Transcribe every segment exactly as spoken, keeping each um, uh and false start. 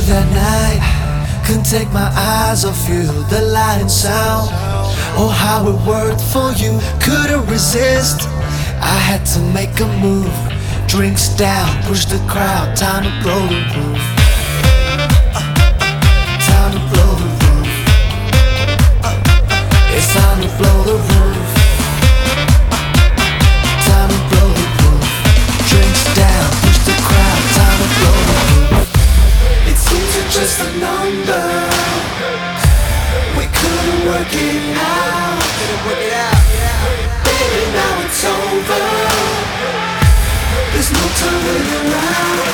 that night, couldn't take my eyes off you. The light and sound, oh how it worked for you. Couldn't resist, I had to make a move. Drinks down, push the crowd, time to blow the roof. Time to blow the roof. It's time to blow the roof. Time to blow the roof. Drinks down, push the crowd, time to blow the roof. It seems you're just a number. We couldn't work it out. Couldn't work it out. Baby, now it's over. There's no turning around.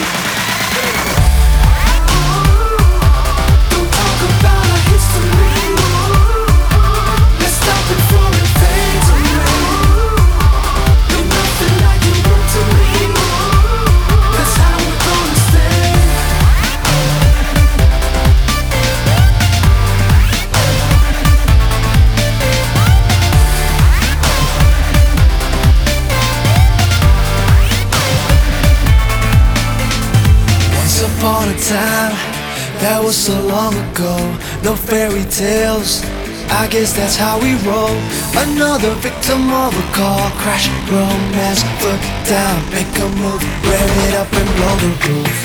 Don't talk about our history. Let's stop it before it fades away. You're nothing like you were to me. That's how we're gonna stay. Once upon a time, that was so long ago. No fairy tales, I guess that's how we roll. Another victim of a call, crash, romance, foot down, make a move, rev it up and blow the roof.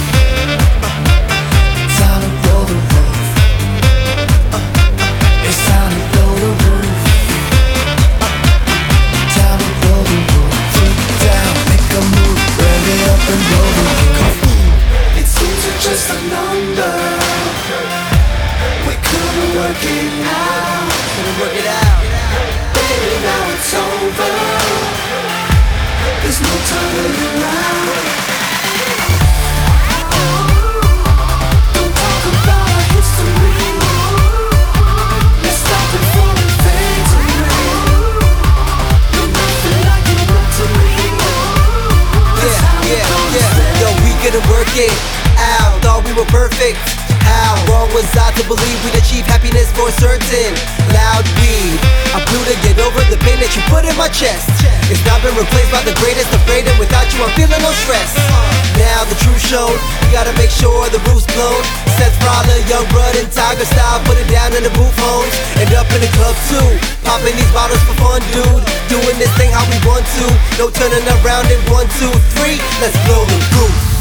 Time to blow the roof. It's time to blow the roof. Time to blow the roof. Foot down, make a move, rev it up and blow the roof. It seems you're just a number. We couldn't work it out. Couldn't work it out. Baby, now it's over. There's no turning around. Don't talk about our history. Let's stop it before it fades away. You're nothing like you were to me. That's how Yeah, we're yeah, gonna yeah. stay. Yo, we couldn't work it out. Thought we were perfect. How wrong was I to believe we'd achieve happiness for certain? Loud weed, I blew to get over the pain that you put in my chest. It's not been replaced by the greatest, afraid, and without you I'm feeling no stress. Now the truth shown, you gotta make sure the roof's blown. Seth Frawler, Young Blood and Tiger Style, put it down in the booth homes. End up in the club too, popping these bottles for fun, dude. Doing this thing how we want to, no turning around in one, two, three. Let's blow the roof.